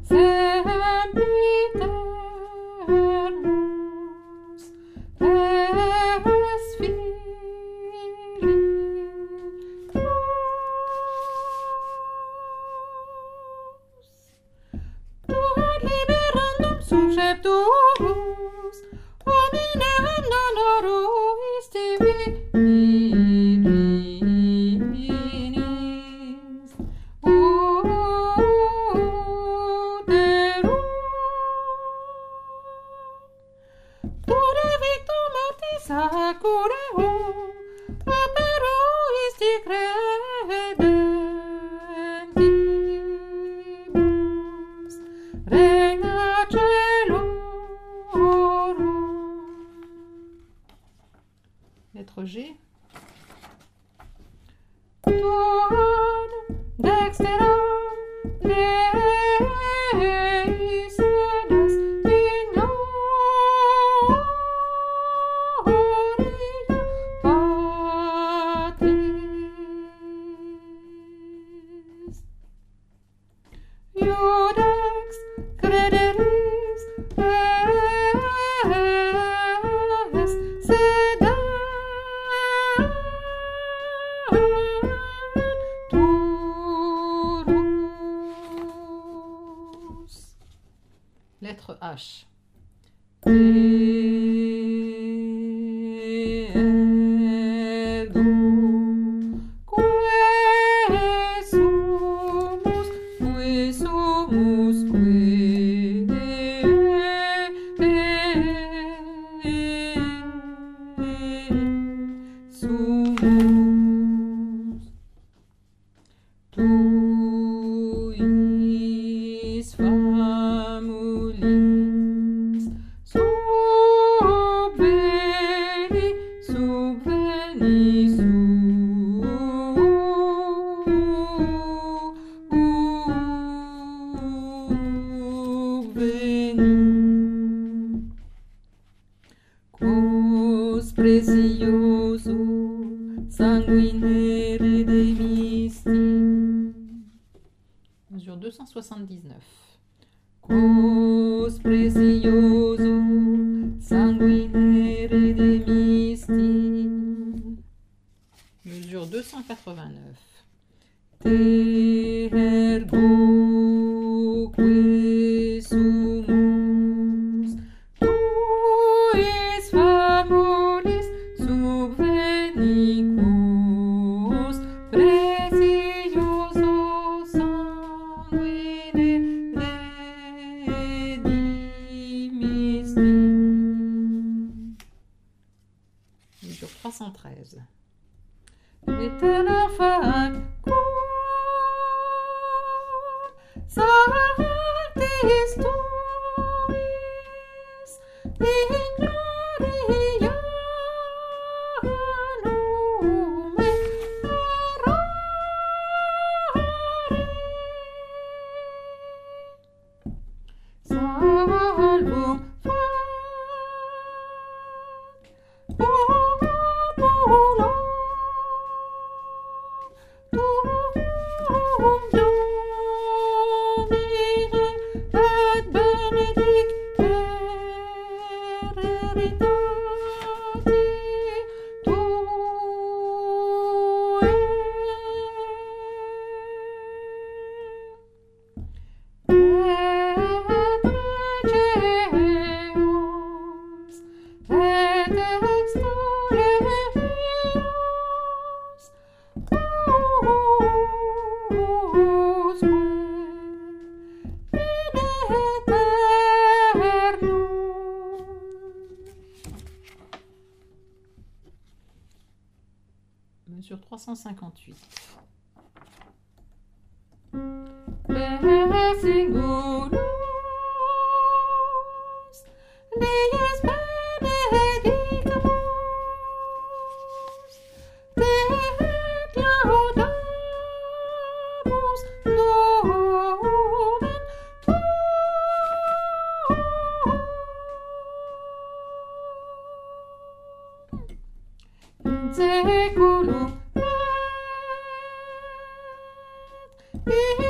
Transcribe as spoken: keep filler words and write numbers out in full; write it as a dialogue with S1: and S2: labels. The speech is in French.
S1: sempiternus es filii tuus, tuat liberandum susceptumus, hominem non oruis divininis uterum. Tore victum mortis accureum, aperuisti credentibus, regna celorum. Lettre G. Tuam dexteram Dei sedas in gloria Patris. Iudex crederis es sedenturus. Lettre H. Ergo, que sumus, que sumus, que sumus tuis famulis, subveni, subveni, subveni. Quos precioso sanguine redemisti. Mesure deux cent soixante-dix-neuf. Quos precioso sanguine redemisti. Mesure deux cent quatre-vingt-neuf. Te ergo que sumus tuis famulis subveni, quos precioso sanguine redimisti. Mesure trois cent treize. Eterna fac sanctis tuis in gloria nume errare. Salvum fac populo tuum Domine et benedicere hereditati tuae. Et regeos et extoleos tuusque in aeternum. Mesure trois cent cinquante-huit. Per singulus dies benedicamus, te laudamus nomen tuum in seculum et in